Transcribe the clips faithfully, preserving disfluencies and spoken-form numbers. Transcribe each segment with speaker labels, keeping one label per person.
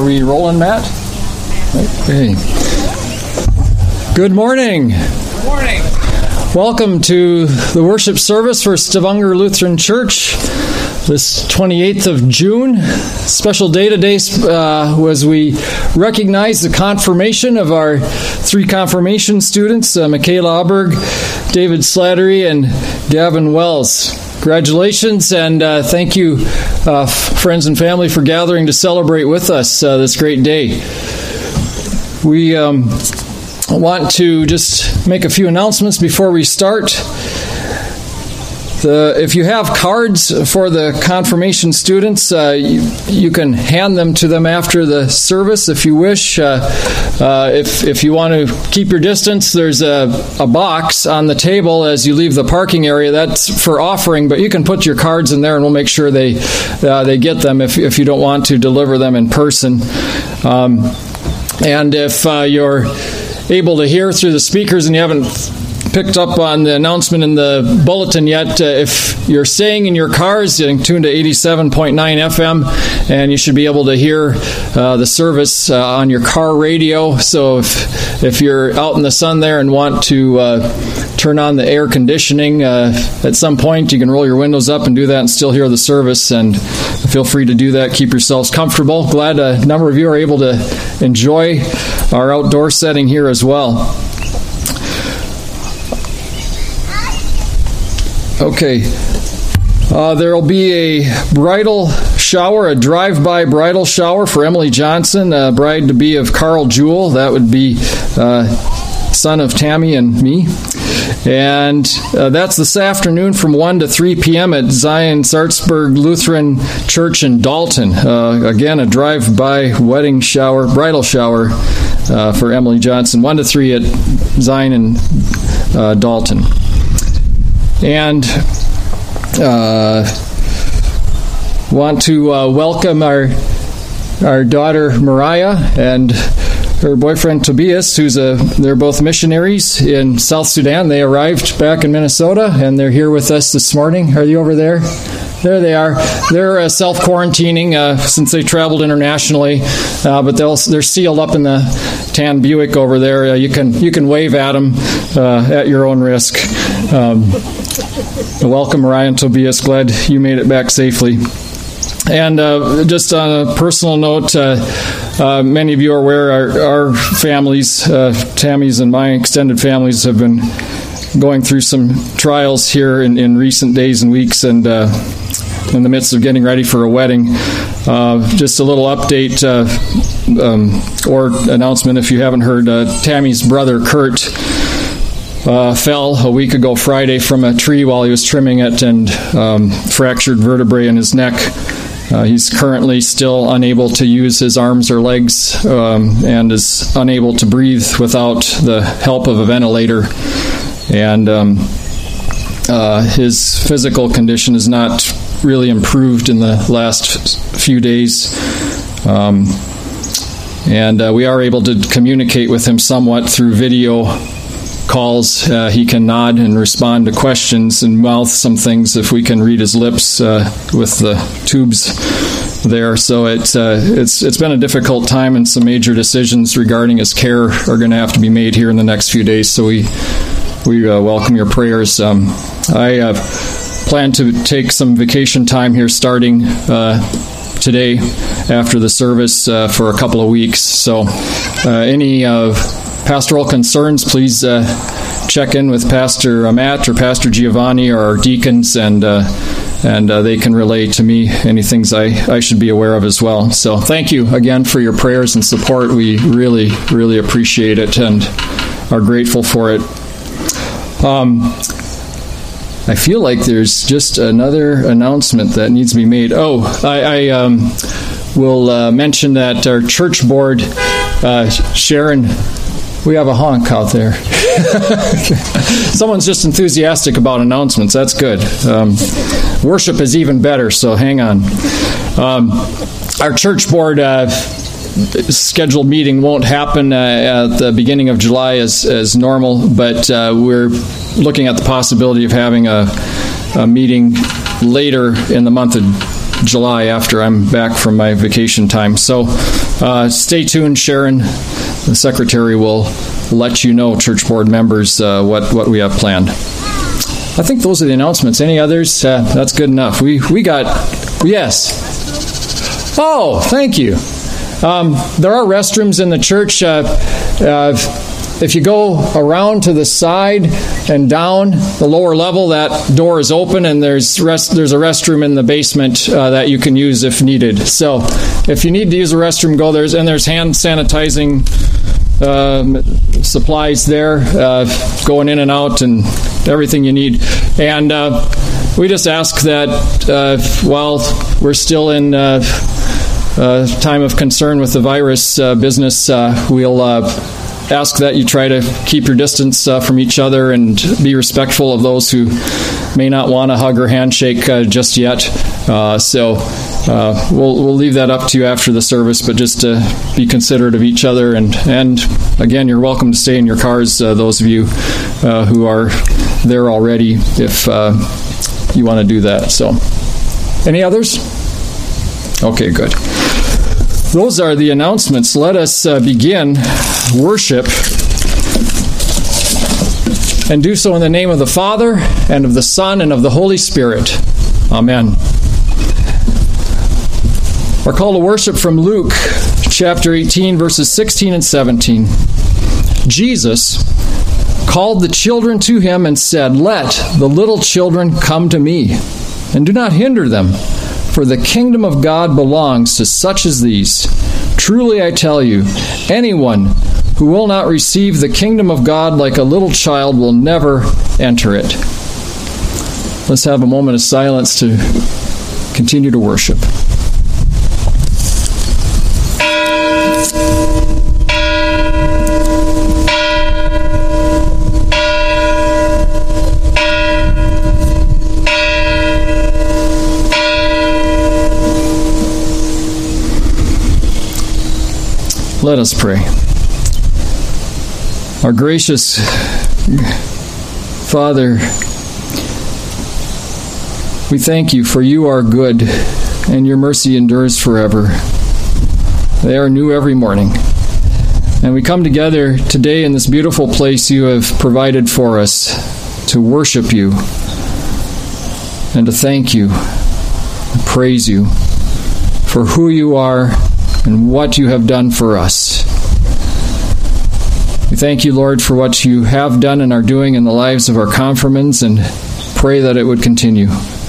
Speaker 1: we rolling, Matt? Okay. Good morning.
Speaker 2: Good morning.
Speaker 1: Welcome to the worship service for Stavanger Lutheran Church. This twenty-eighth of June, special day today uh, as we recognize the confirmation of our three confirmation students, uh, Michaela Auberg, David Slattery, and Gavin Wells. Congratulations, and uh, thank you, uh, friends and family, for gathering to celebrate with us uh, this great day. We um, want to just make a few announcements before we start. The, if you have cards for the confirmation students, uh, you, you can hand them to them after the service if you wish. Uh, uh, if if you want to keep your distance, there's a, a box on the table as you leave the parking area. That's for offering, but you can put your cards in there and we'll make sure they uh, they get them if, if you don't want to deliver them in person. Um, and if uh, you're able to hear through the speakers and you haven't picked up on the announcement in the bulletin yet, uh, if you're staying in your cars, you can tune to eighty-seven point nine F M, and you should be able to hear uh, the service uh, on your car radio. So if if you're out in the sun there and want to uh, turn on the air conditioning uh, at some point, you can roll your windows up and do that and still hear the service, and feel free to do that. Keep yourselves comfortable. Glad a number of you are able to enjoy our outdoor setting here as well. Okay, uh, there will be a bridal shower, a drive-by bridal shower for Emily Johnson, uh, bride-to-be of Carl Jewell. That would be uh, son of Tammy and me. And uh, that's this afternoon from one to three p.m. at Zion Sartsburg Lutheran Church in Dalton. Uh, again, a drive-by wedding shower, bridal shower uh, for Emily Johnson, one to three at Zion in uh, Dalton. And uh, want to uh, welcome our our daughter Mariah and her boyfriend Tobias, who's a they're both missionaries in South Sudan. They arrived back in Minnesota, and they're here with us this morning. Are you over there? There they are. They're uh, self-quarantining uh, since they traveled internationally, uh, but they'll, they're sealed up in the tan Buick over there. Uh, you can you can wave at them uh, at your own risk. Um, welcome, Mariah and Tobias. Glad you made it back safely. And uh, just on a personal note, uh, uh, many of you are aware our, our families, uh, Tammy's and my extended families, have been going through some trials here in, in recent days and weeks, and uh, in the midst of getting ready for a wedding. Uh, just a little update uh, um, or announcement if you haven't heard. Uh, Tammy's brother, Kurt, uh, fell a week ago Friday from a tree while he was trimming it and um, fractured vertebrae in his neck. Uh, he's currently still unable to use his arms or legs um, and is unable to breathe without the help of a ventilator. And um, uh, his physical condition has not really improved in the last few days. Um, and uh, we are able to communicate with him somewhat through video calls. Uh, he can nod and respond to questions and mouth some things if we can read his lips uh, with the tubes there. So it's uh, it's it's been a difficult time, and some major decisions regarding his care are going to have to be made here in the next few days. So we we uh, welcome your prayers. Um, I uh, plan to take some vacation time here starting uh, today after the service uh, for a couple of weeks. So uh, any uh, pastoral concerns, please uh, check in with Pastor Matt or Pastor Giovanni or our deacons, and uh, and uh, they can relay to me any things I, I should be aware of as well. So thank you again for your prayers and support. We really, really appreciate it and are grateful for it. Um, I feel like there's just another announcement that needs to be made. Oh, I, I um, will uh, mention that our church board, uh, Sharon, we have a honk out there. Someone's just enthusiastic about announcements. That's good. Um, worship is even better, so hang on. Um, our church board uh, scheduled meeting won't happen uh, at the beginning of July as, as normal, but uh, we're looking at the possibility of having a, a meeting later in the month of July after I'm back from my vacation time. So uh, stay tuned. Sharon, the secretary, will let you know, church board members, uh, what, what we have planned. I think those are the announcements. Any others? Uh, that's good enough. We we got, yes. Oh, thank you. Um, there are restrooms in the church. Uh, uh, if you go around to the side and down the lower level, that door is open, and there's rest, there's a restroom in the basement uh, that you can use if needed. So if you need to use a restroom, go there. And there's hand sanitizing uh, supplies there, uh, going in and out, and everything you need. And uh, we just ask that uh, while we're still in uh, uh, time of concern with the virus uh, business, uh, we'll uh, ask that you try to keep your distance uh, from each other and be respectful of those who may not want a hug or handshake uh, just yet. Uh, so uh, we'll we'll leave that up to you after the service, but just to be considerate of each other. And, and again, you're welcome to stay in your cars, uh, those of you uh, who are there already, if uh, you want to do that. So, any others? Okay, good. Those are the announcements. Let us uh, begin worship, and do so in the name of the Father, and of the Son, and of the Holy Spirit. Amen. Our call to worship from Luke chapter eighteen, verses sixteen and seventeen. Jesus called the children to him and said, "Let the little children come to me, and do not hinder them, for the kingdom of God belongs to such as these. Truly I tell you, anyone who will not receive the kingdom of God like a little child will never enter it." Let's have a moment of silence to continue to worship. Let us pray. Our gracious Father, we thank you, for you are good, and your mercy endures forever. They are new every morning. And we come together today in this beautiful place you have provided for us to worship you and to thank you and praise you for who you are and what you have done for us. We thank you, Lord, for what you have done and are doing in the lives of our confirmands, and pray that it would continue.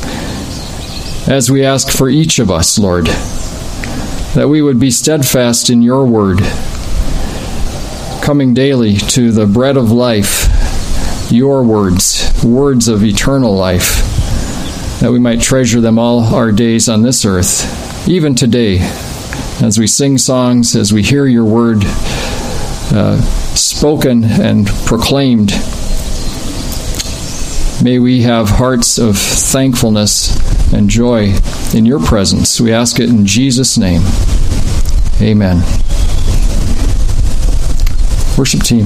Speaker 1: As we ask for each of us, Lord, that we would be steadfast in your word, coming daily to the bread of life, your words, words of eternal life, that we might treasure them all our days on this earth, even today, as we sing songs, as we hear your word uh, spoken and proclaimed. May we have hearts of thankfulness and joy in your presence. We ask it in Jesus' name. Amen. Worship team.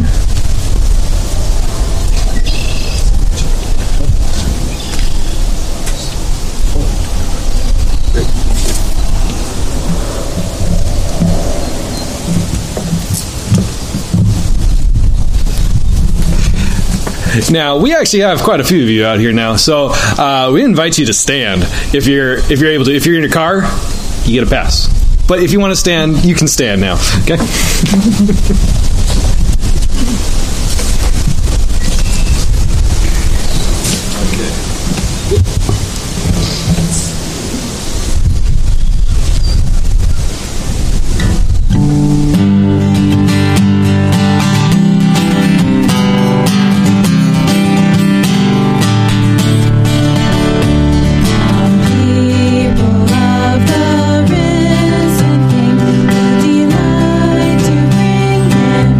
Speaker 2: Now, we actually have quite a few of you out here now, so uh, we invite you to stand if you're if you're able to. If you're in your car, you get a pass. But if you want to stand, you can stand now. Okay?
Speaker 3: People of the risen King, who delight to bring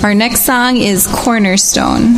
Speaker 3: Our next song is Cornerstone.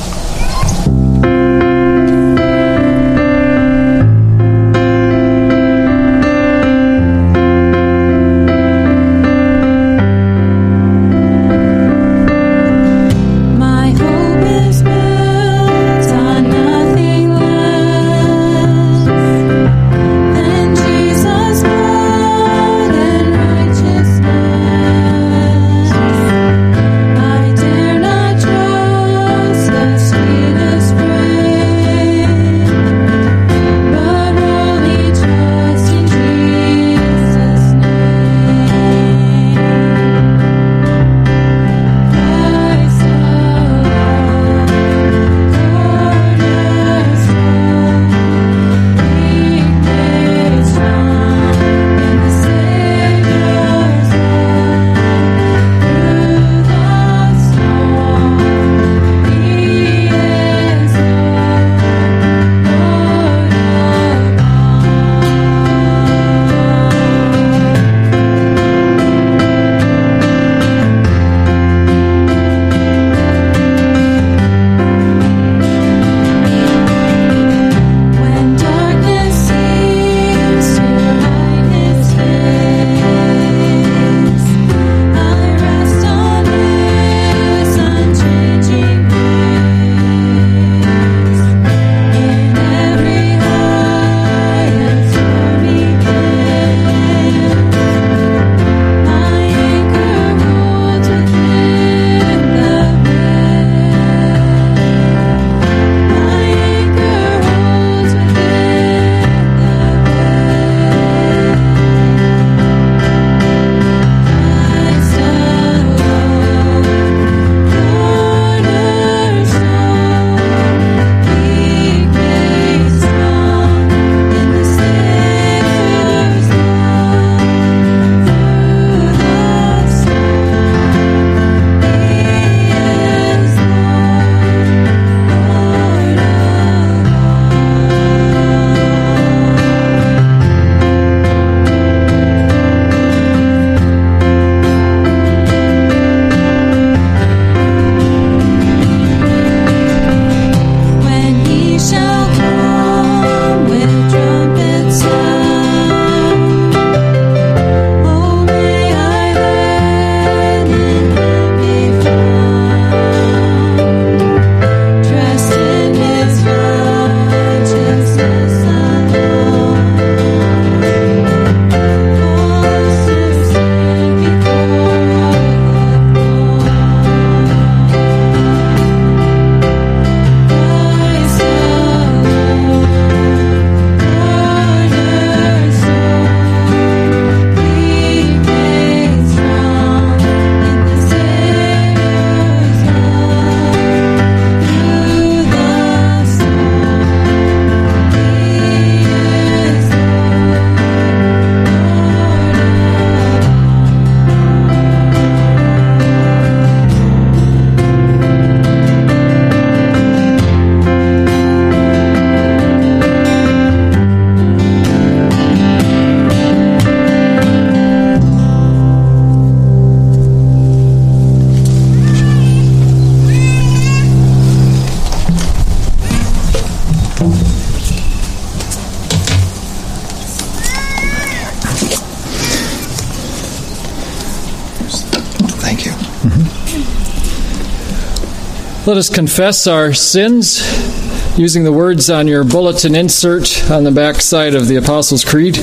Speaker 1: Let us confess our sins using the words on your bulletin insert on the back side of the Apostles' Creed.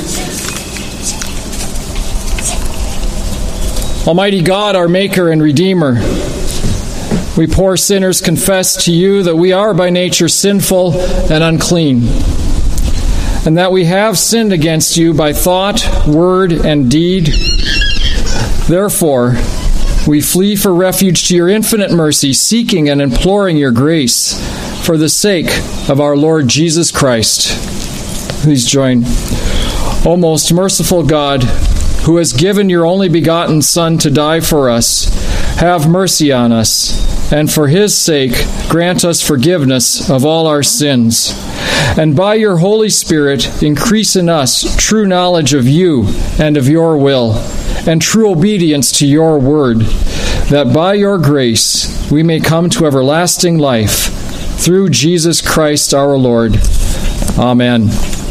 Speaker 1: Almighty God, our Maker and Redeemer, we poor sinners confess to you that we are by nature sinful and unclean, and that we have sinned against you by thought, word, and deed. Therefore, we flee for refuge to your infinite mercy, seeking and imploring your grace for the sake of our Lord Jesus Christ. Please join. O most merciful God, who has given your only begotten Son to die for us, have mercy on us, and for his sake grant us forgiveness of all our sins. And by your Holy Spirit increase in us true knowledge of you and of your will, and true obedience to your word, that by your grace we may come to everlasting life through Jesus Christ our Lord. Amen.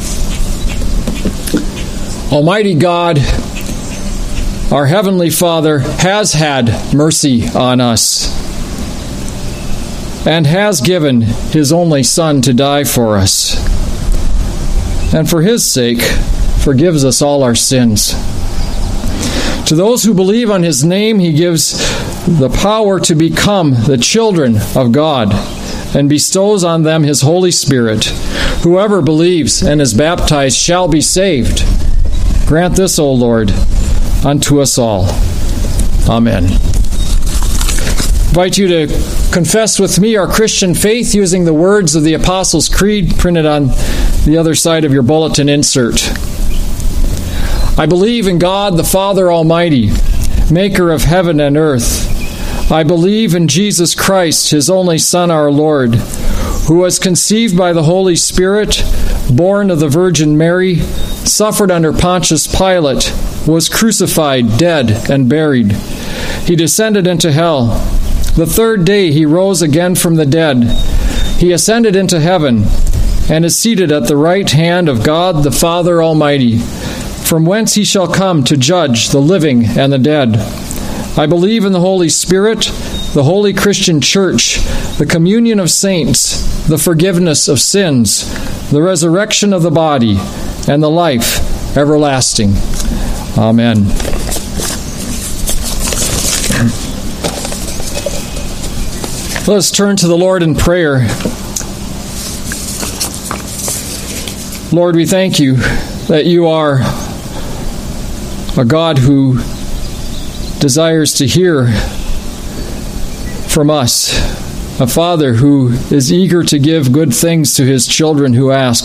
Speaker 1: Almighty God, our Heavenly Father, has had mercy on us and has given His only Son to die for us, and for His sake forgives us all our sins. To those who believe on His name, He gives the power to become the children of God and bestows on them His Holy Spirit. Whoever believes and is baptized shall be saved. Grant this, O Lord, unto us all. Amen. I invite you to confess with me our Christian faith using the words of the Apostles' Creed printed on the other side of your bulletin insert. I believe in God the Father Almighty, maker of heaven and earth. I believe in Jesus Christ, His only Son, our Lord, who was conceived by the Holy Spirit, born of the Virgin Mary, suffered under Pontius Pilate, was crucified, dead, and buried. He descended into hell. The third day He rose again from the dead. He ascended into heaven and is seated at the right hand of God the Father Almighty, from whence He shall come to judge the living and the dead. I believe in the Holy Spirit, the holy Christian Church, the communion of saints, the forgiveness of sins, the resurrection of the body, and the life everlasting. Amen. Let us turn to the Lord in prayer. Lord, we thank You that You are a God who desires to hear from us, a Father who is eager to give good things to His children who ask.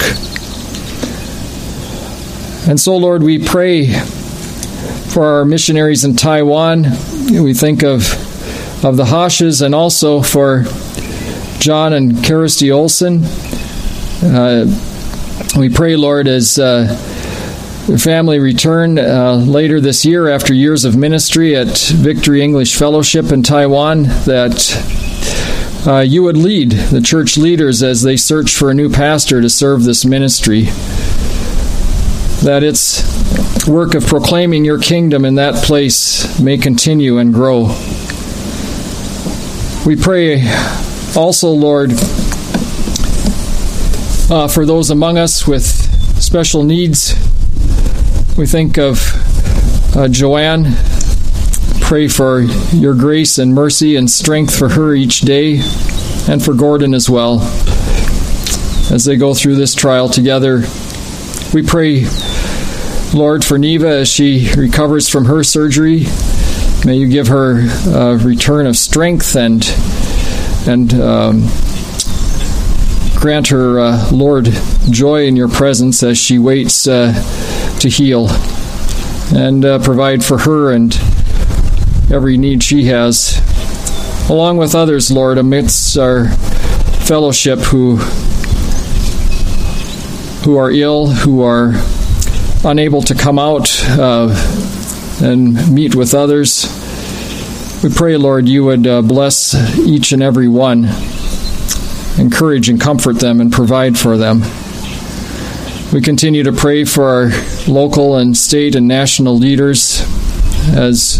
Speaker 1: And so, Lord, we pray for our missionaries in Taiwan. We think of, of the Hashes, and also for John and Kirsty Olson. Uh, we pray, Lord, as uh, the family return uh, later this year after years of ministry at Victory English Fellowship in Taiwan, that uh, You would lead the church leaders as they search for a new pastor to serve this ministry, that its work of proclaiming Your kingdom in that place may continue and grow. We pray also, Lord, uh, for those among us with special needs. We think of uh, Joanne. Pray for Your grace and mercy and strength for her each day, and for Gordon as well, as they go through this trial together. We pray, Lord, for Neva as she recovers from her surgery. May You give her a return of strength and and um, grant her, uh, Lord, joy in Your presence as she waits uh, to heal, and uh, provide for her and every need she has, along with others, Lord, amidst our fellowship who who are ill, who are unable to come out uh, and meet with others. We pray, Lord, You would uh, bless each and every one, encourage and comfort them, and provide for them. We continue to pray for our local and state and national leaders as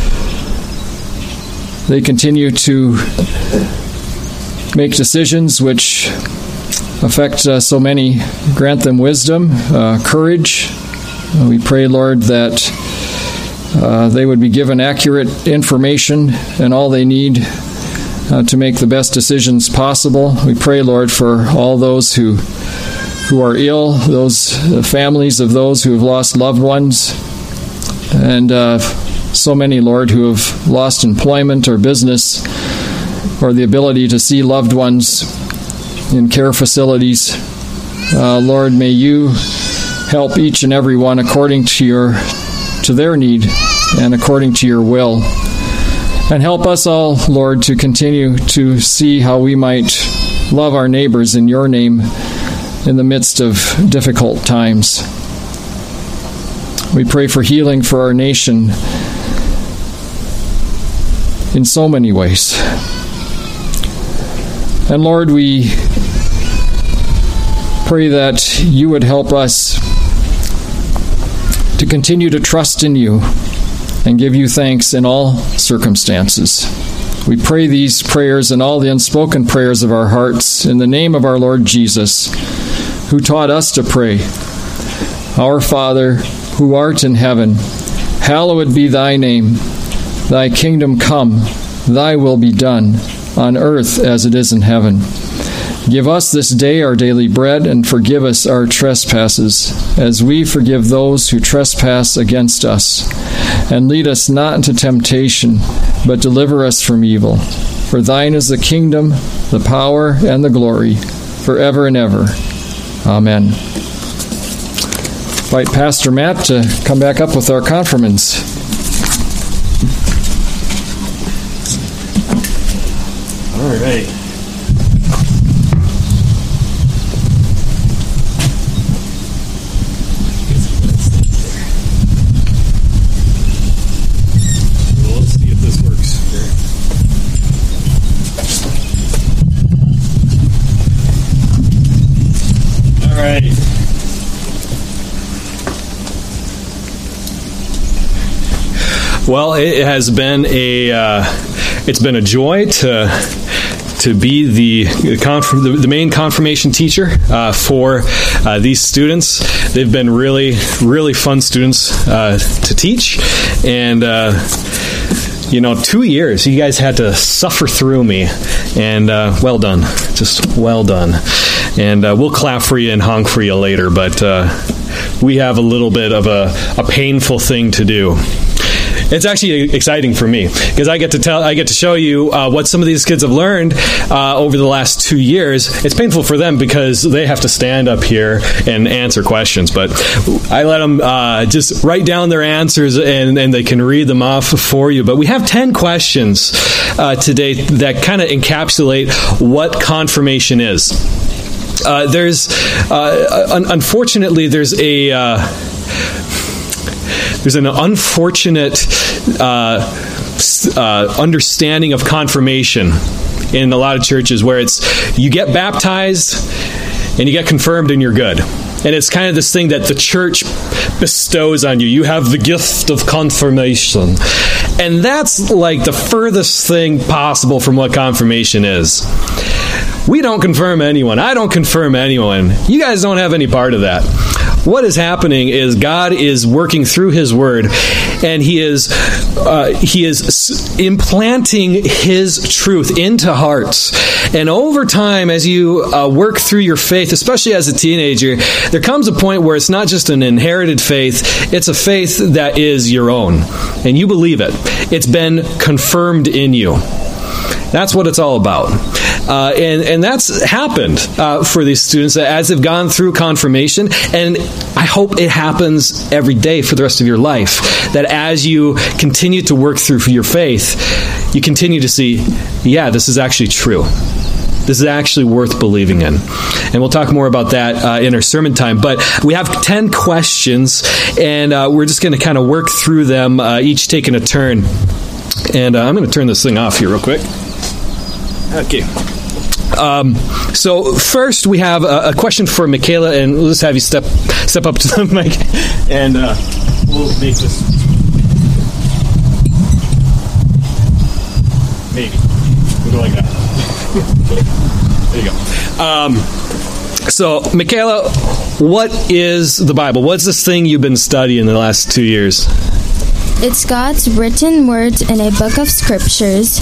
Speaker 1: they continue to make decisions which affect uh, so many. Grant them wisdom, uh, courage. We pray, Lord, that uh, they would be given accurate information and all they need uh, to make the best decisions possible. We pray, Lord, for all those who who are ill, those families of those who have lost loved ones, and uh, so many, Lord, who have lost employment or business or the ability to see loved ones in care facilities. Uh, Lord, may You help each and every one according to your to their need and according to Your will. And help us all, Lord, to continue to see how we might love our neighbors in Your name in the midst of difficult times. We pray for healing for our nation in so many ways. And Lord, we pray that you would help us to continue to trust in you and give you thanks in all circumstances. We pray these prayers and all the unspoken prayers of our hearts in the name of our Lord Jesus, who taught us to pray. Our Father, who art in heaven, hallowed be thy name. Thy kingdom come, thy will be done, on earth as it is in heaven. Give us this day our daily bread, and forgive us our trespasses, as we forgive those who trespass against us. And lead us not into temptation, but deliver us from evil. For thine is the kingdom, the power, and the glory, forever and ever. Amen. Invite Pastor Matt to come back up with our confirmands.
Speaker 2: All right. Well, it has been a uh, it's been a joy to to be the conf- the main confirmation teacher uh, for uh, these students. They've been really really fun students uh, to teach, and uh, you know, two years you guys had to suffer through me, and uh, well done, just well done. And uh, we'll clap for you and honk for you later, but uh, we have a little bit of a, a painful thing to do. It's actually exciting for me because I get to tell, I get to show you uh, what some of these kids have learned uh, over the last two years. It's painful for them because they have to stand up here and answer questions, but I let them uh, just write down their answers and, and they can read them off for you. But we have ten questions uh, today that kind of encapsulate what confirmation is. Uh, there's, uh, un- unfortunately, there's a. Uh, There's an unfortunate uh, uh, understanding of confirmation in a lot of churches where it's you get baptized and you get confirmed and you're good. And it's kind of this thing that the church bestows on you. You have the gift of confirmation. And that's like the furthest thing possible from what confirmation is. We don't confirm anyone. I don't confirm anyone. You guys don't have any part of that. What is happening is God is working through His Word, and He is uh, He is implanting His truth into hearts. And over time, as you uh, work through your faith, especially as a teenager, there comes a point where it's not just an inherited faith; it's a faith that is your own, and you believe it. It's been confirmed in you. That's what it's all about. Uh, and, and that's happened uh, for these students as they've gone through confirmation. And I hope it happens every day for the rest of your life. That as you continue to work through your faith, you continue to see, yeah, this is actually true. This is actually worth believing in. And we'll talk more about that uh, in our sermon time. But we have ten questions, and uh, we're just going to kind of work through them, uh, each taking a turn. And uh, I'm going to turn this thing off here real quick. Okay. Um, so first we have a, a question for Michaela, and we'll just have you step step up to the mic, and uh, we'll make this. Maybe. We'll go like that. There you go. Um, so, Michaela, what is the Bible? What's this thing you've been studying the last two years?
Speaker 4: It's God's written words in a book of scriptures.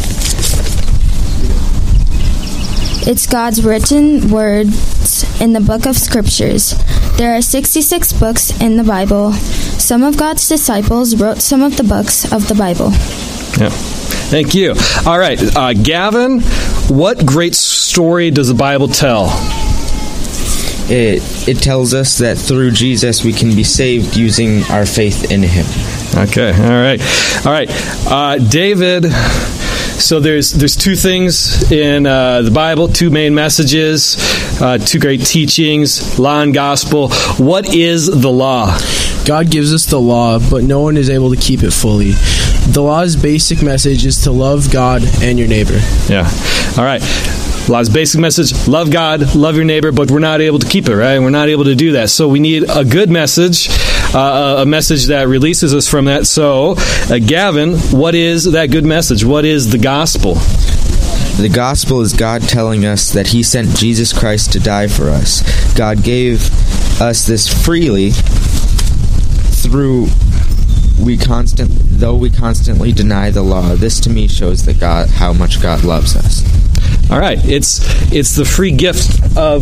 Speaker 4: It's God's written words in the book of scriptures. There are sixty-six books in the Bible. Some of God's disciples wrote some of the books of the Bible.
Speaker 2: Yeah. Thank you. All right. Uh, Gavin, what great story does the Bible tell?
Speaker 5: It it tells us that through Jesus we can be saved using our faith in Him.
Speaker 2: Okay. All right. All right. Uh, David... So there's there's two things in uh, the Bible, two main messages, uh, two great teachings, law and gospel. What is the law?
Speaker 6: God gives us the law, but no one is able to keep it fully. The law's basic message is to love God and your neighbor.
Speaker 2: Yeah. All right. Law's basic message, love God, love your neighbor, but we're not able to keep it, right? We're not able to do that. So we need a good message, uh, a message that releases us from that. So, uh, Gavin, what is that good message? What is the gospel?
Speaker 5: The gospel is God telling us that he sent Jesus Christ to die for us. God gave us this freely through we constant though we constantly deny the law. This to me shows that God how much God loves us.
Speaker 2: All right, it's it's the free gift of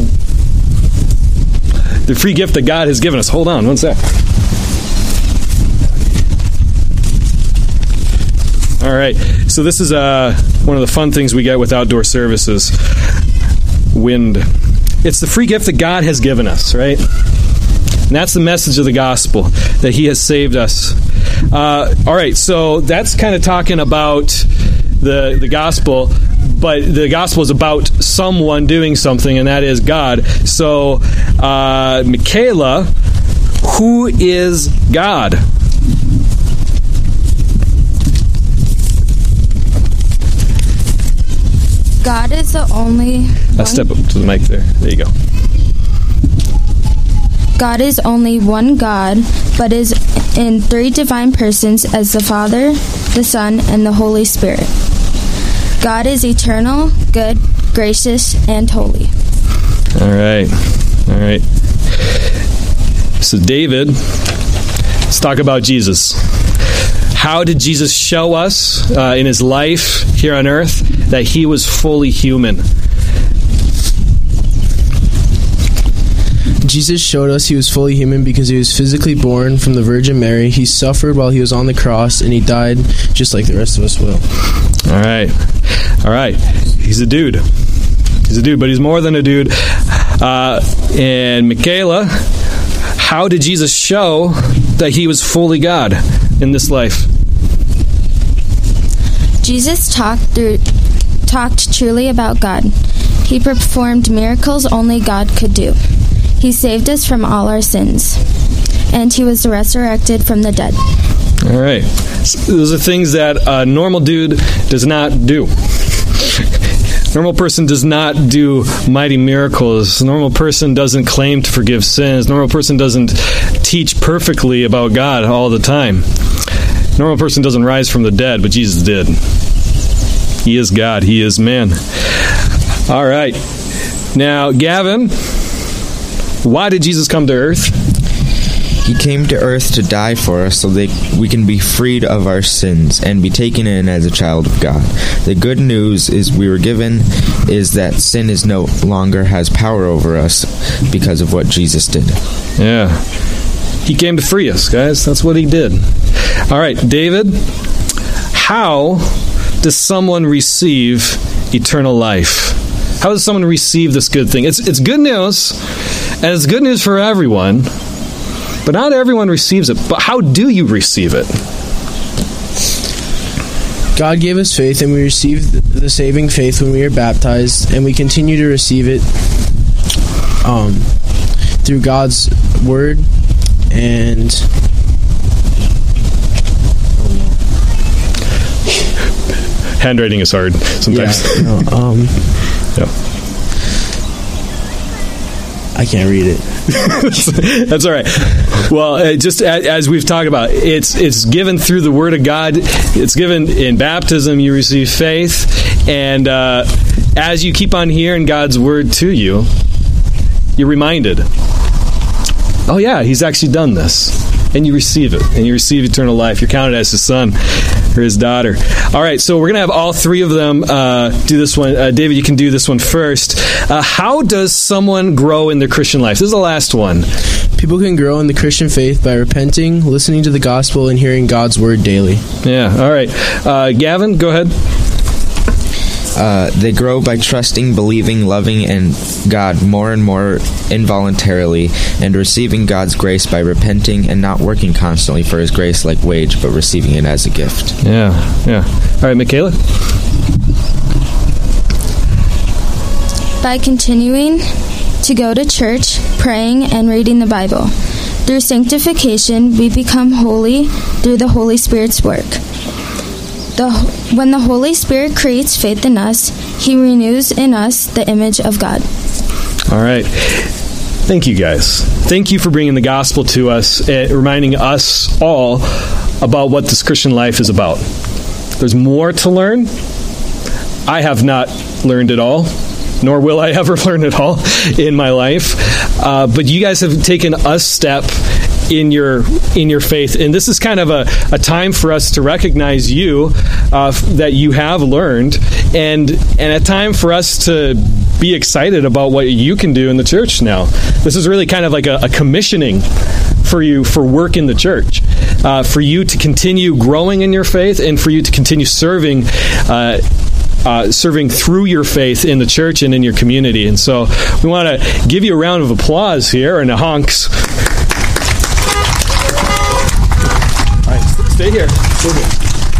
Speaker 2: the free gift that God has given us. Hold on one sec. All right, so this is uh, one of the fun things we get with outdoor services. Wind. It's the free gift that God has given us, right? And that's the message of the gospel, that he has saved us. Uh, all right, so that's kind of talking about the the gospel, but the gospel is about someone doing something, and that is God. So, uh, Michaela, who is God?
Speaker 4: God is the only
Speaker 2: Uh, step up to the mic there. There you go.
Speaker 4: God is only one God, but is in three divine persons as the Father, the Son, and the Holy Spirit. God is eternal, good, gracious, and holy.
Speaker 2: All right. All right. So, David, let's talk about Jesus. How did Jesus show us uh, in his life here on earth that he was fully human?
Speaker 6: Jesus showed us he was fully human because he was physically born from the Virgin Mary. He suffered while he was on the cross, and he died just like the rest of us will.
Speaker 2: All right. All right. He's a dude. He's a dude, but he's more than a dude. Uh, and Michaela, how did Jesus show that he was fully God in this life?
Speaker 4: Jesus talked through, talked truly about God. He performed miracles only God could do. He saved us from all our sins, and he was resurrected from the dead.
Speaker 2: All right. So those are things that a normal dude does not do. Normal person does not do mighty miracles. A normal person doesn't claim to forgive sins. A normal person doesn't teach perfectly about God all the time. A normal person doesn't rise from the dead, but Jesus did. He is God. He is man. All right. Now, Gavin, why did Jesus come to earth?
Speaker 5: He came to earth to die for us so that we can be freed of our sins and be taken in as a child of God. The good news is we were given is that sin is no longer has power over us because of what Jesus did.
Speaker 2: Yeah. He came to free us, guys. That's what he did. All right, David, how does someone receive eternal life? How does someone receive this good thing? It's it's good news, and it's good news for everyone. But not everyone receives it. But how do you receive it?
Speaker 6: God gave us faith, and we received the saving faith when we were baptized, and we continue to receive it um, through God's Word and...
Speaker 2: Handwriting is hard sometimes.
Speaker 6: Yeah, no, um,
Speaker 2: yep.
Speaker 6: I can't read it.
Speaker 2: That's all right. Well, uh, just as, as we've talked about, it's it's given through the Word of God. It's given in baptism. You receive faith, and uh, as you keep on hearing God's Word to you, you're reminded, oh yeah, He's actually done this. And you receive it, and you receive eternal life. You're counted as his son or his daughter. All right, so we're going to have all three of them uh, do this one. Uh, David, you can do this one first. Uh, how does someone grow in their Christian life? This is the last one.
Speaker 6: People can grow in the Christian faith by repenting, listening to the gospel, and hearing God's word daily.
Speaker 2: Yeah, all right. Uh, Gavin, go ahead.
Speaker 5: Uh, they grow by trusting, believing, loving, and God more and more involuntarily, and receiving God's grace by repenting and not working constantly for His grace like wage, but receiving it as a gift.
Speaker 2: Yeah, yeah. All right, Michaela?
Speaker 4: By continuing to go to church, praying, and reading the Bible. Through sanctification, we become holy through the Holy Spirit's work. The, when the Holy Spirit creates faith in us, He renews in us the image of God.
Speaker 2: All right. Thank you, guys. Thank you for bringing the gospel to us, uh, reminding us all about what this Christian life is about. There's more to learn. I have not learned it all, nor will I ever learn it all in my life. Uh, but you guys have taken a step in your in your faith, and this is kind of a, a time for us to recognize you, uh, that you have learned, and and a time for us to be excited about what you can do in the church now. This is really kind of like a, a commissioning for you for work in the church, uh, for you to continue growing in your faith, and for you to continue serving uh, uh, serving through your faith in the church and in your community. And so we want to give you a round of applause here and a honks. All right, stay here. Stay here.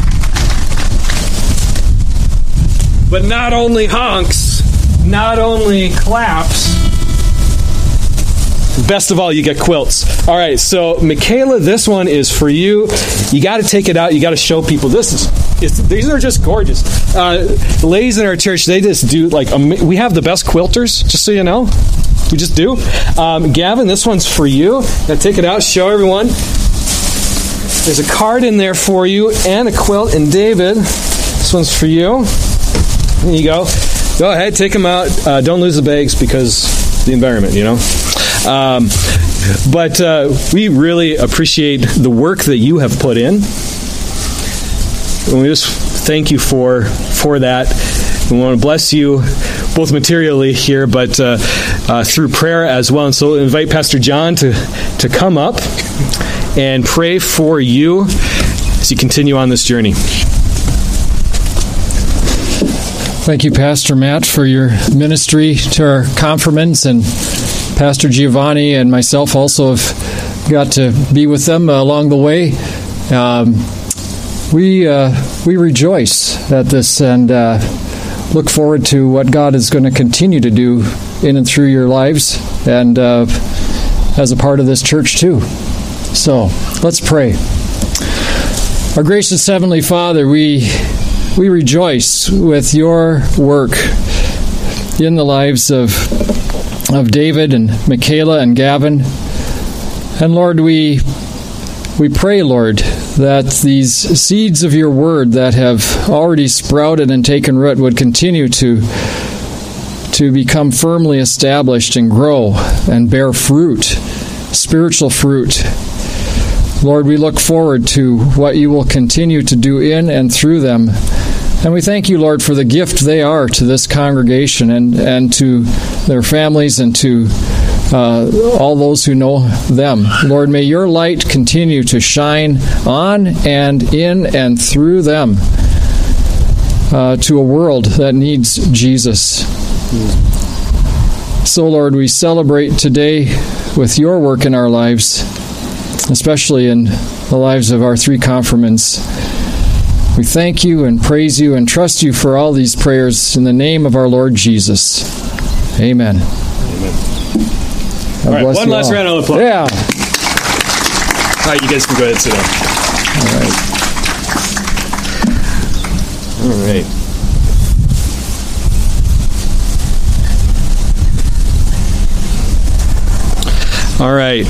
Speaker 2: But not only honks, not only claps, best of all, you get quilts. All right, so Michaela, this one is for you. You got to take it out. You got to show people. This is it's, these are just gorgeous. Uh, the ladies in our church, they just do like um, we have the best quilters. Just so you know, we just do. Um, Gavin, this one's for you. Now take it out. Show everyone. There's a card in there for you and a quilt. And David, this one's for you. There you go. Go ahead, take them out. Uh, don't lose the bags because the environment, you know. Um, but uh, we really appreciate the work that you have put in. And we just thank you for for that. We want to bless you both materially here, but uh, uh, through prayer as well. And so invite Pastor John to, to come up and pray for you as you continue on this journey.
Speaker 1: Thank you, Pastor Matt, for your ministry to our confirmants, and Pastor Giovanni and myself also have got to be with them along the way. Um, we uh, we rejoice at this and uh, look forward to what God is going to continue to do in and through your lives, and uh, as a part of this church too. So let's pray. Our gracious Heavenly Father, we we rejoice with your work in the lives of of David and Michaela and Gavin. And Lord, we we pray, Lord, that these seeds of your word that have already sprouted and taken root would continue to to become firmly established and grow and bear fruit, spiritual fruit. Lord, we look forward to what you will continue to do in and through them. And we thank you, Lord, for the gift they are to this congregation and, and to their families and to uh, all those who know them. Lord, may your light continue to shine on and in and through them uh, to a world that needs Jesus. So, Lord, we celebrate today with your work in our lives, especially in the lives of our three confirmants. We thank you and praise you and trust you for all these prayers in the name of our Lord Jesus. Amen.
Speaker 2: Amen.
Speaker 1: God
Speaker 2: all right,
Speaker 1: bless
Speaker 2: one
Speaker 1: you
Speaker 2: last
Speaker 1: all.
Speaker 2: round of applause.
Speaker 1: Yeah.
Speaker 2: All right, you guys can go ahead and sit down.
Speaker 1: All right.
Speaker 2: All right. All right.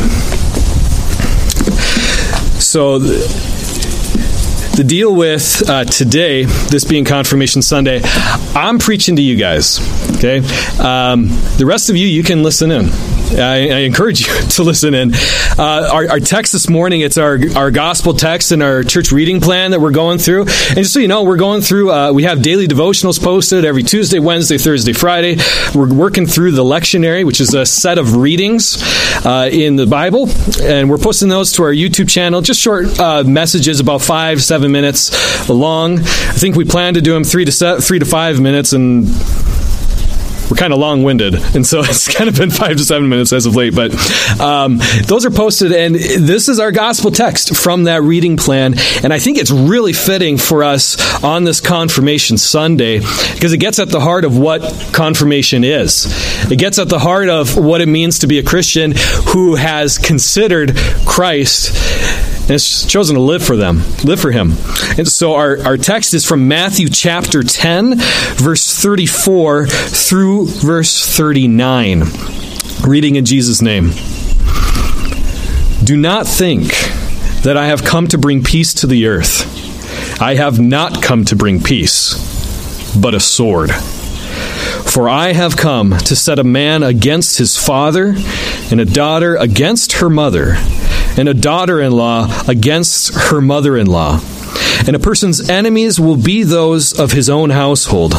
Speaker 2: So the, the deal with uh, today, this being Confirmation Sunday, I'm preaching to you guys. Okay, um, the rest of you, you can listen in. I, I encourage you to listen in. Uh, our, our text this morning, it's our our gospel text and our church reading plan that we're going through. And just so you know, we're going through, uh, we have daily devotionals posted every Tuesday, Wednesday, Thursday, Friday. We're working through the lectionary, which is a set of readings uh, in the Bible. And we're posting those to our YouTube channel, just short uh, messages, about five, seven minutes long. I think we plan to do them three to se- three to five minutes, and we're kind of long-winded, and so it's kind of been five to seven minutes as of late, but um, those are posted, and this is our gospel text from that reading plan, and I think it's really fitting for us on this Confirmation Sunday, because it gets at the heart of what confirmation is. It gets at the heart of what it means to be a Christian who has considered Christ and has chosen to live for them, live for Him. And so our, our text is from Matthew chapter ten, verse thirty-four through verse thirty-nine. Reading in Jesus' name. Do not think that I have come to bring peace to the earth. I have not come to bring peace, but a sword. For I have come to set a man against his father, and a daughter against her mother, and a daughter-in-law against her mother-in-law. And a person's enemies will be those of his own household.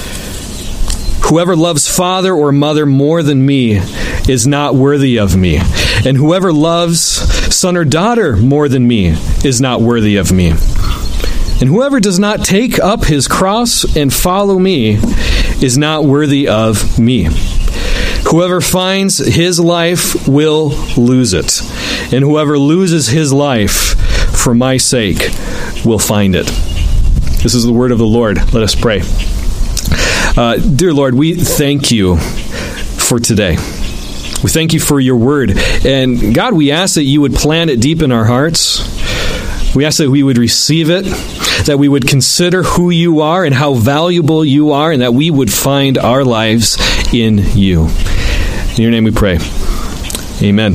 Speaker 2: Whoever loves father or mother more than me is not worthy of me. And whoever loves son or daughter more than me is not worthy of me. And whoever does not take up his cross and follow me is not worthy of me. Whoever finds his life will lose it, and whoever loses his life for my sake will find it. This is the word of the Lord. Let us pray. Uh, dear Lord, we thank you for today. We thank you for your word. And God, we ask that you would plant it deep in our hearts. We ask that we would receive it, that we would consider who you are and how valuable you are, and that we would find our lives in you. In your name we pray. Amen.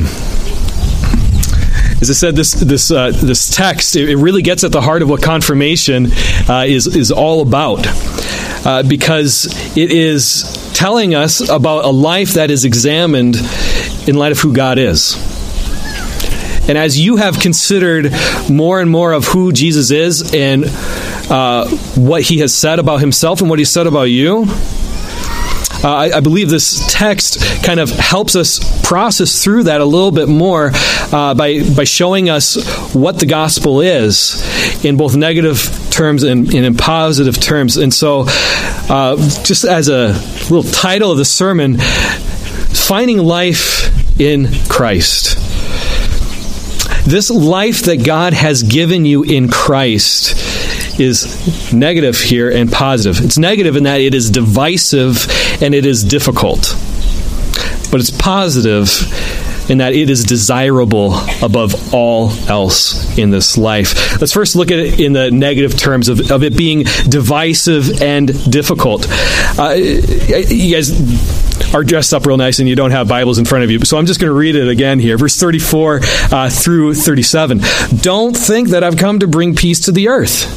Speaker 2: As I said, this this uh, this text, it, it really gets at the heart of what confirmation uh, is, is all about. Uh, because it is telling us about a life that is examined in light of who God is. And as you have considered more and more of who Jesus is and uh, what he has said about himself and what he said about you, uh, I, I believe this text kind of helps us process through that a little bit more uh, by, by showing us what the gospel is in both negative terms and, and in positive terms. And so uh, just as a little title of the sermon, Finding Life in Christ. This life that God has given you in Christ is negative here and positive. It's negative in that it is divisive and it is difficult. But it's positive in that it is desirable above all else in this life. Let's first look at it in the negative terms of, of it being divisive and difficult. Uh, you guys are dressed up real nice and you don't have Bibles in front of you, so I'm just going to read it again here. Verse thirty-four uh, through thirty-seven. Don't think that I've come to bring peace to the earth.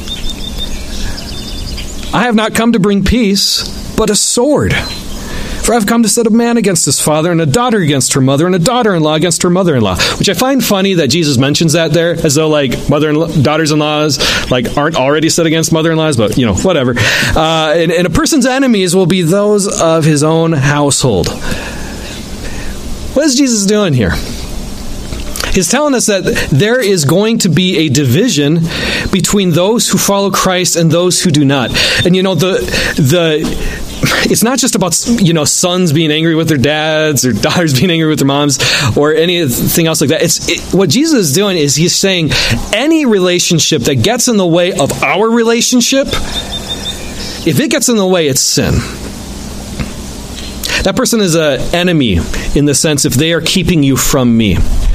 Speaker 2: I have not come to bring peace, but a sword. For I have come to set a man against his father, and a daughter against her mother, and a daughter-in-law against her mother-in-law. Which I find funny that Jesus mentions that there, as though like mother-in-law, daughters-in-laws like aren't already set against mother-in-laws, but you know, whatever. Uh, and, and a person's enemies will be those of his own household. What is Jesus doing here? He's telling us that there is going to be a division between those who follow Christ and those who do not. And you know, the the it's not just about, you know, sons being angry with their dads or daughters being angry with their moms or anything else like that. It's it, what Jesus is doing is he's saying any relationship that gets in the way of our relationship, if it gets in the way, it's sin. That person is an enemy in the sense if they are keeping you from me.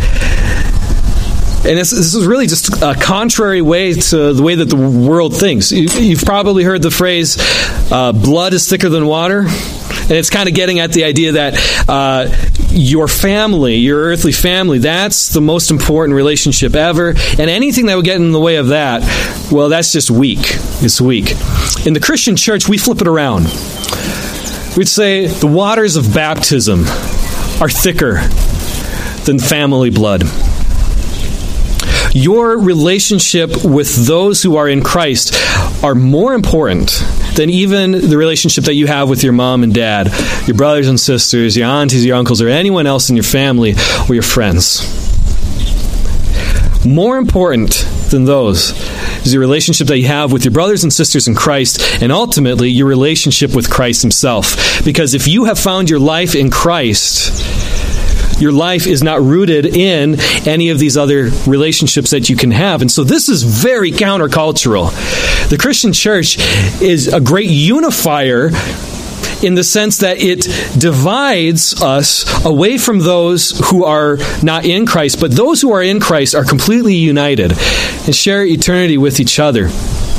Speaker 2: And this, this is really just a contrary way to the way that the world thinks. You, you've probably heard the phrase, uh, blood is thicker than water. And it's kind of getting at the idea that uh, your family, your earthly family, that's the most important relationship ever. And anything that would get in the way of that, well, that's just weak. It's weak. In the Christian church, we flip it around. We'd say the waters of baptism are thicker than family blood. Your relationship with those who are in Christ are more important than even the relationship that you have with your mom and dad, your brothers and sisters, your aunties, your uncles, or anyone else in your family or your friends. More important than those is your relationship that you have with your brothers and sisters in Christ, and ultimately your relationship with Christ himself. Because if you have found your life in Christ, your life is not rooted in any of these other relationships that you can have. And so this is very countercultural. The Christian church is a great unifier in the sense that it divides us away from those who are not in Christ, but those who are in Christ are completely united and share eternity with each other.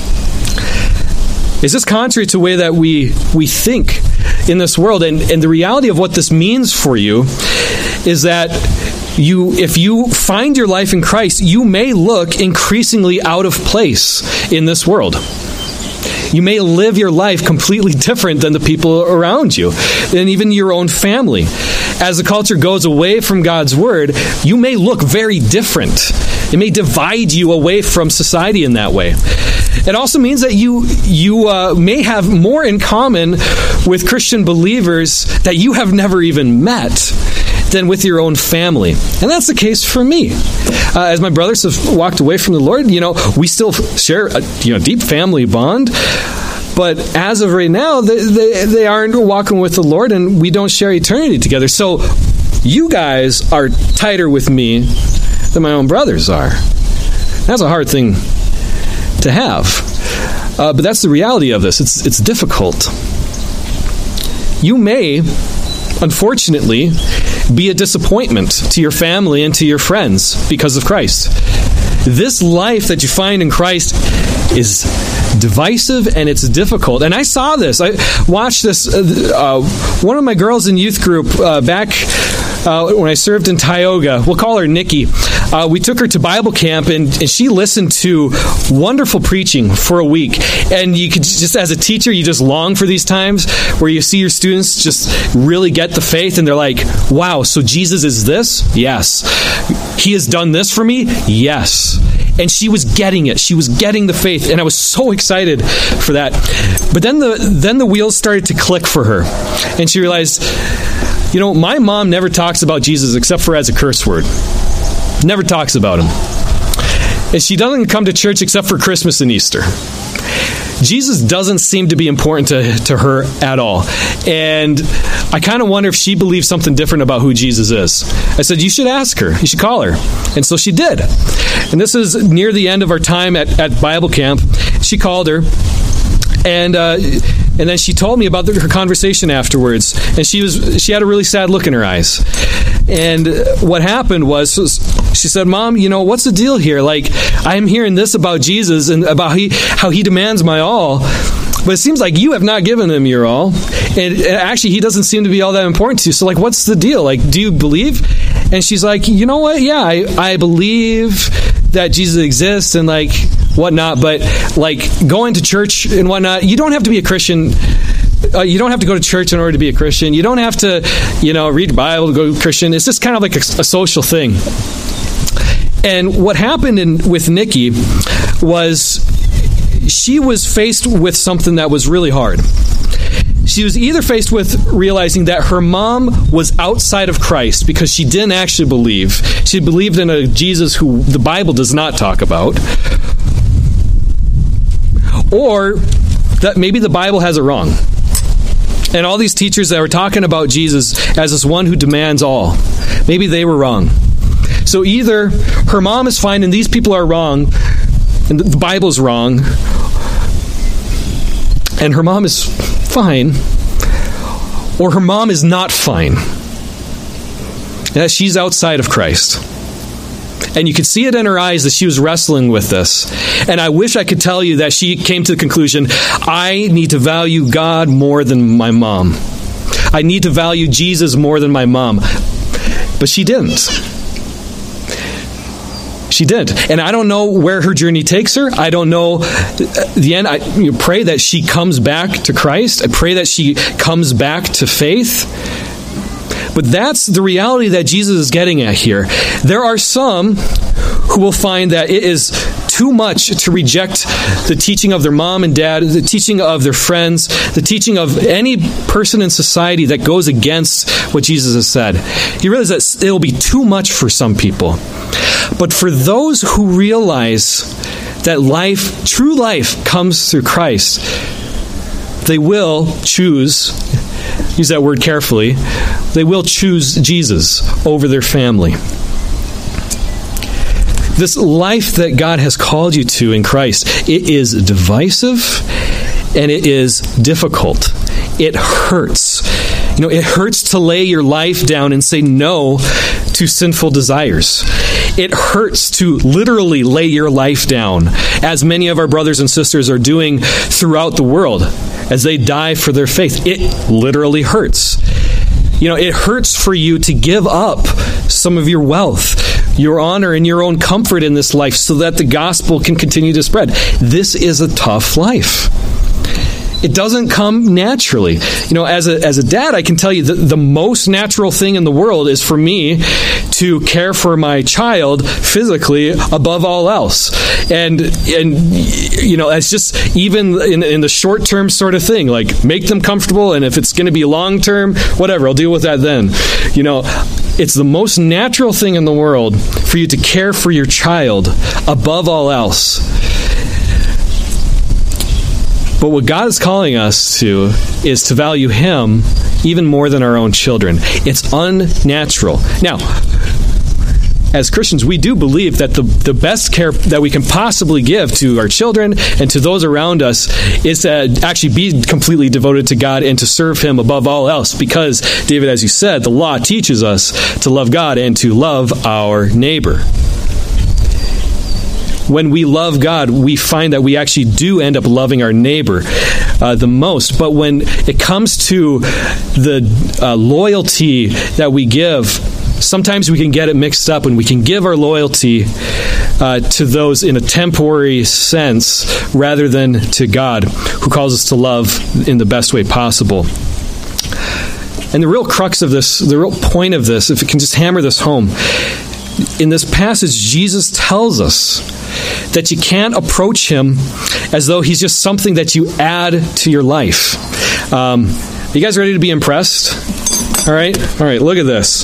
Speaker 2: Is this contrary to the way that we we think in this world? And, and the reality of what this means for you is that you, if you find your life in Christ, you may look increasingly out of place in this world. You may live your life completely different than the people around you, and even your own family. As the culture goes away from God's word, you may look very different. It may divide you away from society in that way. It also means that you you uh, may have more in common with Christian believers that you have never even met than with your own family. And that's the case for me. Uh, as my brothers have walked away from the Lord, you know, we still share a you know deep family bond. But as of right now, they, they, they aren't walking with the Lord, and we don't share eternity together. So you guys are tighter with me than my own brothers are. That's a hard thing to have. Uh, but that's the reality of this. It's it's difficult. You may, unfortunately, be a disappointment to your family and to your friends because of Christ. This life that you find in Christ is divisive and it's difficult. And I saw this. I watched this. Uh, one of my girls in youth group uh, back uh, when I served in Tioga, we'll call her Nikki. Uh, we took her to Bible camp, and, and she listened to wonderful preaching for a week. And you could just, as a teacher, you just long for these times where you see your students just really get the faith, and they're like, wow, so Jesus is this? Yes. He has done this for me? Yes. And she was getting it. She was getting the faith, and I was so excited for that. But then the then the wheels started to click for her, and she realized, you know, my mom never talks about Jesus except for as a curse word. Never talks about him. And she doesn't come to church except for Christmas and Easter. Jesus doesn't seem to be important to, to her at all. And I kind of wonder if she believes something different about who Jesus is. I said, you should ask her. You should call her. And so she did. And this is near the end of our time at, at Bible camp. She called her. And uh, and then she told me about the, her conversation afterwards. And she was she had a really sad look in her eyes. And what happened was, she said, Mom, you know, what's the deal here? Like, I'm hearing this about Jesus and about he, how he demands my all, but it seems like you have not given him your all. And, and actually, he doesn't seem to be all that important to you. So, like, what's the deal? Like, do you believe? And she's like, you know what? Yeah, I, I believe that Jesus exists and, like, whatnot. But, like, going to church and whatnot, you don't have to be a Christian. Uh, you don't have to go to church in order to be a Christian. You don't have to, you know, read the Bible to go Christian. It's just kind of like a, a social thing. And what happened in, with Nikki was she was faced with something that was really hard. She was either faced with realizing that her mom was outside of Christ because she didn't actually believe. She believed in a Jesus who the Bible does not talk about. Or that maybe the Bible has it wrong. And all these teachers that were talking about Jesus as this one who demands all, maybe they were wrong. So either her mom is fine and these people are wrong, and the Bible's wrong, and her mom is fine, or her mom is not fine. That she's outside of Christ. And you could see it in her eyes that she was wrestling with this. And I wish I could tell you that she came to the conclusion, I need to value God more than my mom. I need to value Jesus more than my mom. But she didn't. She didn't. And I don't know where her journey takes her. I don't know the end. I you know, pray that she comes back to Christ. I pray that she comes back to faith. But that's the reality that Jesus is getting at here. There are some who will find that it is too much to reject the teaching of their mom and dad, the teaching of their friends, the teaching of any person in society that goes against what Jesus has said. You realize that it'll be too much for some people. But for those who realize that life, true life, comes through Christ, they will choose, use that word carefully, they will choose Jesus over their family. This life that God has called you to in Christ, it is divisive and it is difficult. It hurts. You know, it hurts to lay your life down and say no to sinful desires. It hurts to literally lay your life down, as many of our brothers and sisters are doing throughout the world as they die for their faith. It literally hurts. You know, it hurts for you to give up some of your wealth, your honor, and your own comfort in this life so that the gospel can continue to spread. This is a tough life. It doesn't come naturally. You know, as a as a dad, I can tell you that the most natural thing in the world is for me to care for my child physically above all else. And, and you know, it's just even in, in the short-term sort of thing, like make them comfortable, and if it's going to be long-term, whatever, I'll deal with that then. You know, it's the most natural thing in the world for you to care for your child above all else. But what God is calling us to is to value Him even more than our own children. It's unnatural. Now, as Christians, we do believe that the, the best care that we can possibly give to our children and to those around us is to actually be completely devoted to God and to serve Him above all else. Because, David, as you said, the law teaches us to love God and to love our neighbor. When we love God, we find that we actually do end up loving our neighbor uh, the most. But when it comes to the uh, loyalty that we give, sometimes we can get it mixed up, and we can give our loyalty uh, to those in a temporary sense rather than to God, who calls us to love in the best way possible. And the real crux of this, the real point of this, if it can just hammer this home, in this passage, Jesus tells us that you can't approach Him as though He's just something that you add to your life. Um, are you guys ready to be impressed? All right? All right, look at this.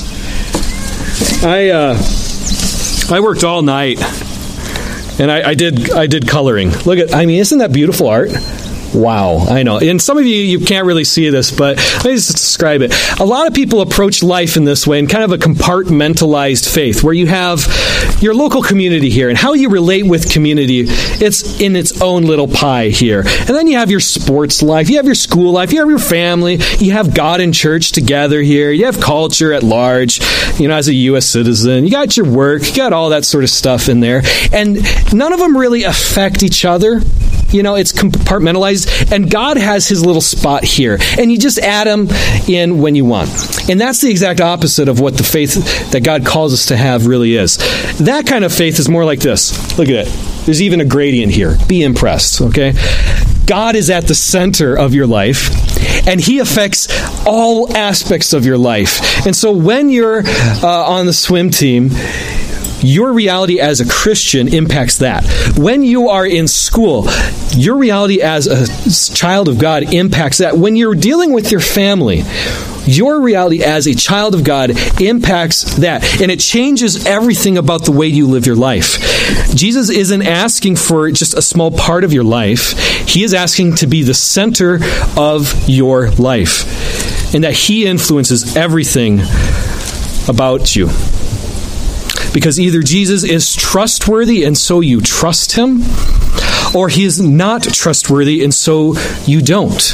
Speaker 2: I uh, I worked all night, and I, I did I did coloring. Look at, I mean, isn't that beautiful art? Wow, I know. And some of you, you can't really see this, but let me just describe it. A lot of people approach life in this way, in kind of a compartmentalized faith, where you have your local community here, and how you relate with community, it's in its own little pie here. And then you have your sports life, you have your school life, you have your family, you have God and church together here, you have culture at large, you know, as a U S citizen, you got your work, you got all that sort of stuff in there. And none of them really affect each other. You know, it's compartmentalized, and God has His little spot here, and you just add Him in when you want. And that's the exact opposite of what the faith that God calls us to have really is. That kind of faith is more like this. Look at it. There's even a gradient here. Be impressed, okay? God is at the center of your life, and He affects all aspects of your life. And so when you're uh, on the swim team, your reality as a Christian impacts that. When you are in school, your reality as a child of God impacts that. When you're dealing with your family, your reality as a child of God impacts that. And it changes everything about the way you live your life. Jesus isn't asking for just a small part of your life. He is asking to be the center of your life, and that He influences everything about you. Because either Jesus is trustworthy and so you trust Him, or He is not trustworthy and so you don't.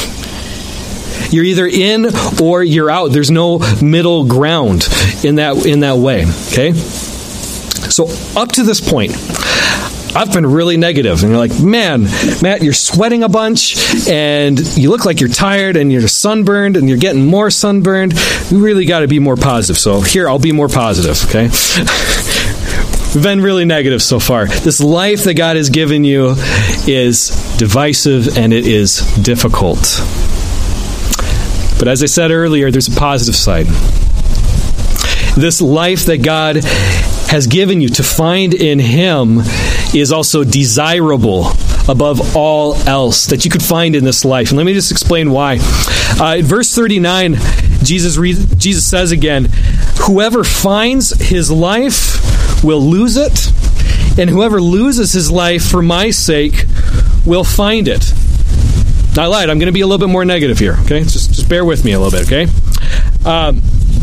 Speaker 2: You're either in or you're out. There's no middle ground in that in that way. Okay? So up to this point, I've been really negative. And you're like, man, Matt, you're sweating a bunch, and you look like you're tired, and you're sunburned, and you're getting more sunburned. We really got to be more positive. So here, I'll be more positive, okay? We've been really negative so far. This life that God has given you is divisive, and it is difficult. But as I said earlier, there's a positive side. This life that God has given you to find in Him is also desirable above all else that you could find in this life. And let me just explain why. Uh, in verse thirty-nine, Jesus re- Jesus says again, "Whoever finds his life will lose it, And whoever loses his life for my sake will find it. I lied. I'm going to be a little bit more negative here, okay? Just, just bear with me a little bit, okay? Um,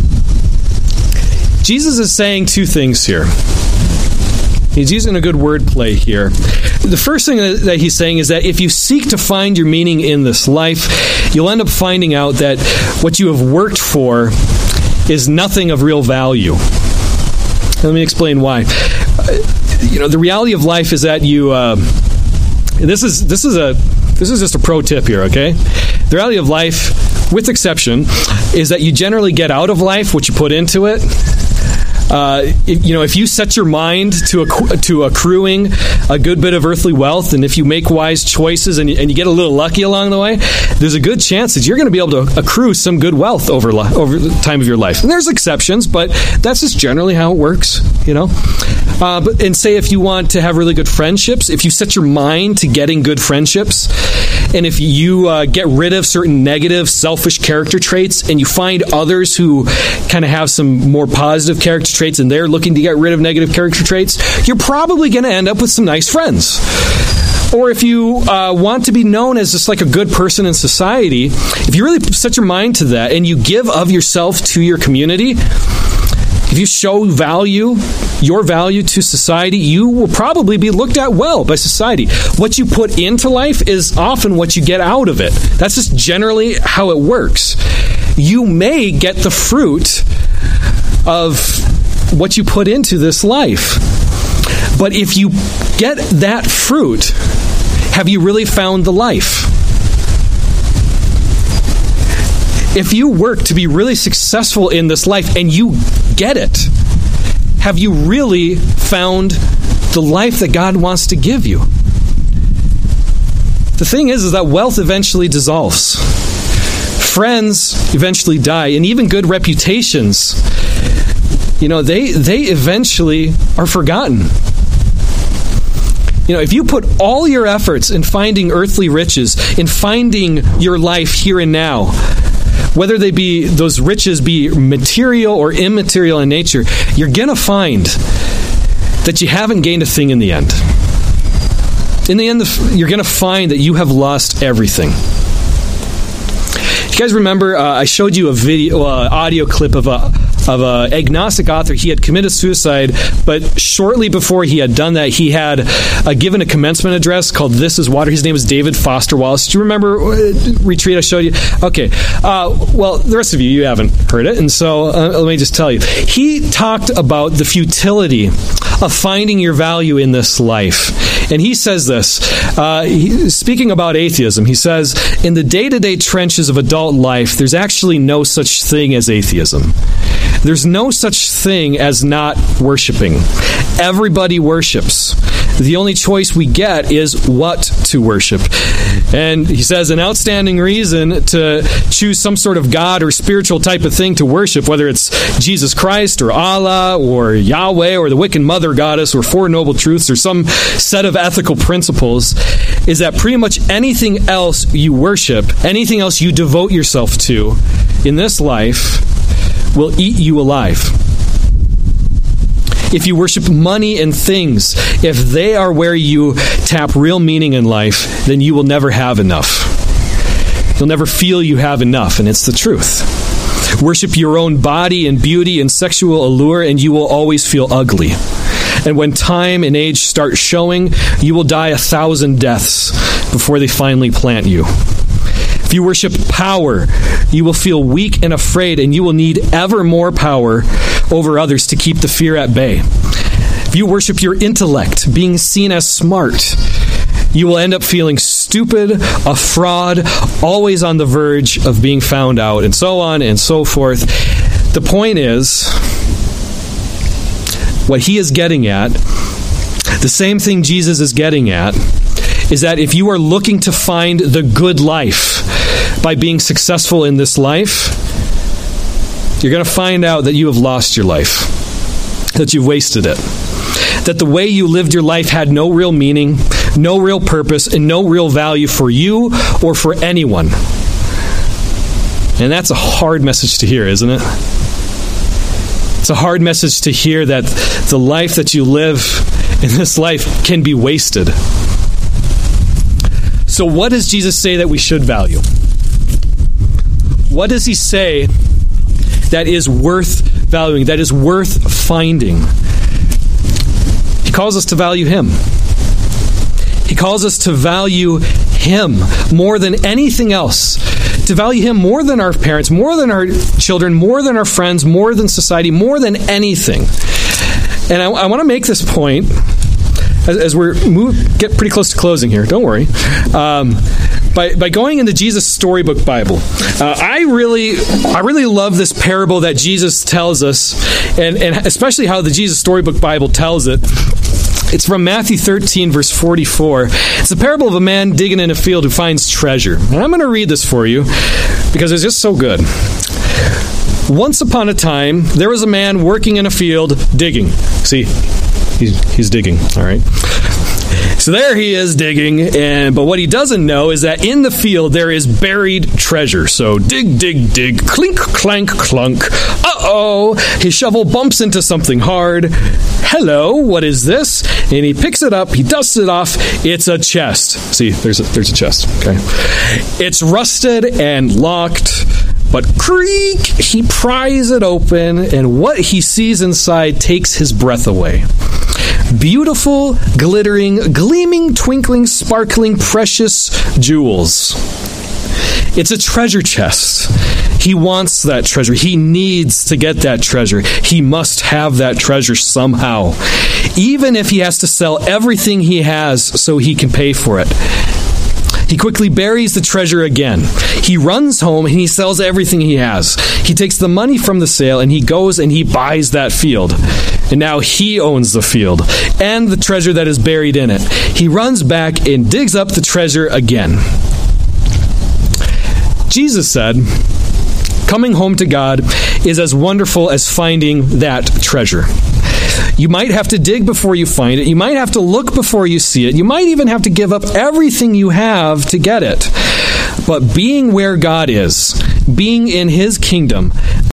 Speaker 2: Jesus is saying two things here. He's using a good wordplay here. The first thing that he's saying is that if you seek to find your meaning in this life, you'll end up finding out that what you have worked for is nothing of real value. Let me explain why. You know, the reality of life is that you. Uh, this is this is a this is just a pro tip here, okay? The reality of life, with exception, is that you generally get out of life what you put into it. Uh, if, you know, if you set your mind to acqu- to accruing a good bit of earthly wealth, and if you make wise choices and you, and you get a little lucky along the way, there's a good chance that you're going to be able to accrue some good wealth over li- over the time of your life. And there's exceptions, but that's just generally how it works, you know. Uh, but and say if you want to have really good friendships, if you set your mind to getting good friendships, and if you uh, get rid of certain negative, selfish character traits, and you find others who kind of have some more positive character traits, traits and they're looking to get rid of negative character traits, you're probably going to end up with some nice friends. Or if you uh, want to be known as just like a good person in society, if you really set your mind to that and you give of yourself to your community, if you show value, your value to society, you will probably be looked at well by society. What you put into life is often what you get out of it. That's just generally how it works. You may get the fruit of what you put into this life. But if you get that fruit, have you really found the life? If you work to be really successful in this life and you get it, have you really found the life that God wants to give you? The thing is, is that wealth eventually dissolves. Friends eventually die, and even good reputations, you know, they they eventually are forgotten. You know, if you put all your efforts in finding earthly riches, in finding your life here and now, whether they be those riches be material or immaterial in nature, you're going to find that you haven't gained a thing in the end. In the end, you're going to find that you have lost everything. You guys remember, uh, I showed you a video, uh, audio clip of a of an agnostic author. He had committed suicide, but shortly before he had done that, he had uh, given a commencement address called "This is Water." His name was David Foster Wallace. Do you remember uh, retreat I showed you? Okay. Uh, well, the rest of you, you haven't heard it, and so uh, let me just tell you. He talked about the futility of finding your value in this life. And he says this, uh, he, speaking about atheism, he says, in the day-to-day trenches of adult life, there's actually no such thing as atheism. There's no such thing as not worshiping. Everybody worships. The only choice we get is what to worship. And he says an outstanding reason to choose some sort of God or spiritual type of thing to worship, whether it's Jesus Christ or Allah or Yahweh or the Wiccan Mother Goddess or Four Noble Truths or some set of ethical principles, is that pretty much anything else you worship, anything else you devote yourself to in this life will eat you alive. If you worship money and things, if they are where you tap real meaning in life, then you will never have enough. You'll never feel you have enough, and it's the truth. Worship your own body and beauty and sexual allure, and you will always feel ugly. And when time and age start showing, you will die a thousand deaths before they finally plant you. If you worship power, you will feel weak and afraid, and you will need ever more power over others to keep the fear at bay. If you worship your intellect, being seen as smart, you will end up feeling stupid, a fraud, always on the verge of being found out, and so on and so forth. The point is, what he is getting at, the same thing Jesus is getting at, is that if you are looking to find the good life by being successful in this life, you're going to find out that you have lost your life, that you've wasted it, that the way you lived your life had no real meaning, no real purpose, and no real value for you or for anyone. And that's a hard message to hear, isn't it? It's a hard message to hear that the life that you live in this life can be wasted. So what does Jesus say that we should value? What does he say that is worth valuing, that is worth finding? He calls us to value him. He calls us to value him more than anything else. To value him more than our parents, more than our children, more than our friends, more than society, more than anything. And I, I want to make this point as, as we're move, get pretty close to closing here. Don't worry. Um, by by going into Jesus' Storybook Bible, uh, I really I really love this parable that Jesus tells us, and and especially how the Jesus Storybook Bible tells it. It's from Matthew thirteen, verse forty-four. It's the parable of a man digging in a field who finds treasure. And I'm going to read this for you because it's just so good. Once upon a time, there was a man working in a field digging. See, he's, he's digging, all right? So there he is digging, and but what he doesn't know is that in the field there is buried treasure. So dig, dig, dig, clink, clank, clunk. Uh-oh, his shovel bumps into something hard. Hello, what is this? And he picks it up, he dusts it off. It's a chest. See, there's a, there's a chest, okay? It's rusted and locked, but creak, he pries it open, and what he sees inside takes his breath away. Beautiful, glittering, gleaming, twinkling, sparkling, precious jewels. It's a treasure chest. He wants that treasure. He needs to get that treasure. He must have that treasure somehow, even if he has to sell everything he has so he can pay for it. He quickly buries the treasure again. He runs home and he sells everything he has. He takes the money from the sale and he goes and he buys that field. And now he owns the field and the treasure that is buried in it. He runs back and digs up the treasure again. Jesus said, coming home to God is as wonderful as finding that treasure. You might have to dig before you find it. You might have to look before you see it. You might even have to give up everything you have to get it. But being where God is, being in his kingdom,